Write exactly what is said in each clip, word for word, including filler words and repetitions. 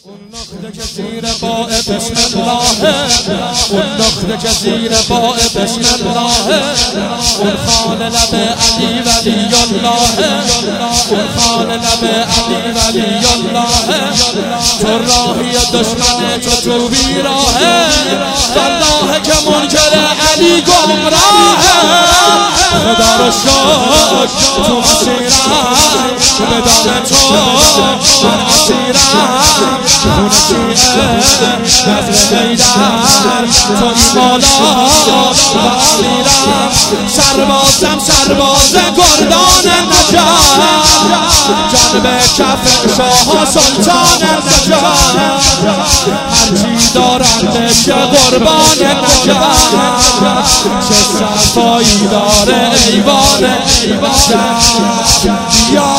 اون نقطه که زیر باء بسم الله، اون نقطه که زیر باء بسم الله، اون خال لب علی ولی الله، اون خال لب علی ولی الله. تو راهی دشمن تو تو بیراهه، والله که منکر علی گمراهه. خدا رو شکر تو مسیرم، بدان تو من اسیرم. خون شیعه نظر حیدر تو ایمالا و امیرم. سربازم سرباز گردان نجات، جان به کف شاه سلطان نجات. هرچی دارند شه قربان نجات، چه صفایی داره ایوان یا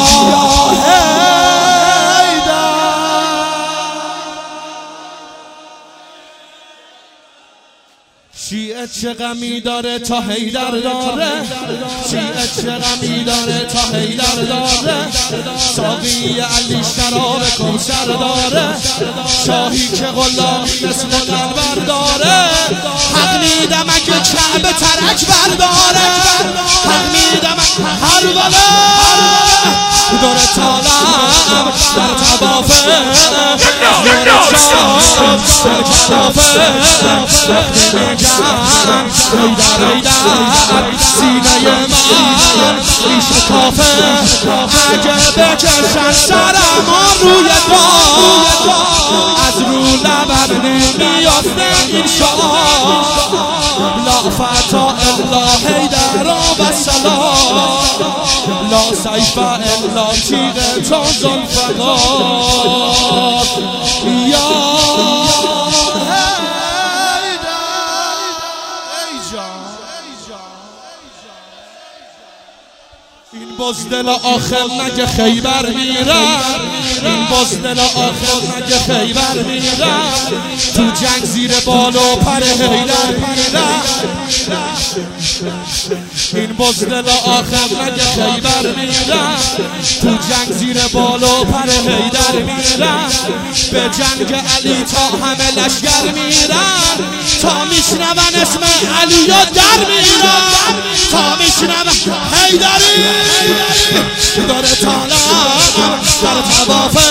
شیعه چه غمی داره تا حیدر داره، شیعه چه غمی داره تا حیدر داره. ساقی علی شراب کوثر داره، شاهی که غلامی مثل دلبر داره. حق میدم اگه کعبه ترک برداره، حق میدم هر وله دور طالب در طوافه، دور شاد در کلافه. وقتی میگم حیدر حیدر سینه من ریش کافه، اگه بکشن سرم روی دار، از رو لبم نمیافته این شاه. لا فتا الا حیدر و سلام، لا سیف الا تیغ تو ذوالفقار. یا این بزدل آخر نگه خیبر میرن، این بزدل آخر نگه خیبر میرن. تو جنگ زیر بال و پر حیدر میرن، این بزدل آخر نگه خیبر میرن. تو جنگ زیر بال و پر حیدر میرن. به جنگ علی تا همه لشگر میرن، تا میشنون اسم علی و در میرن، تا میشنون حیدری داره طالب در طوافه،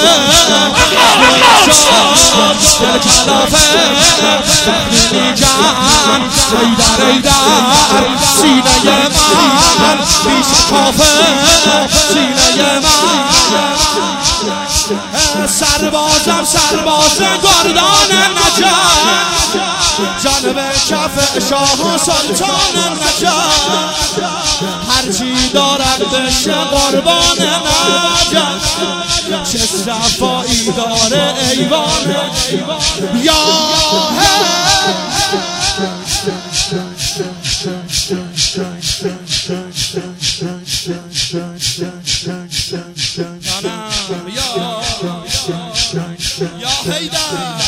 در کلافه. وقتی میگن حیدر حیدر سینه من بیش کافه، سینه من. سربازم سرباز گردان نجات، جان به کف شاه سلطان نجات. هرچی دارد بشه قربان نجات، چه صفایی داره ایوان یا یا حیدر.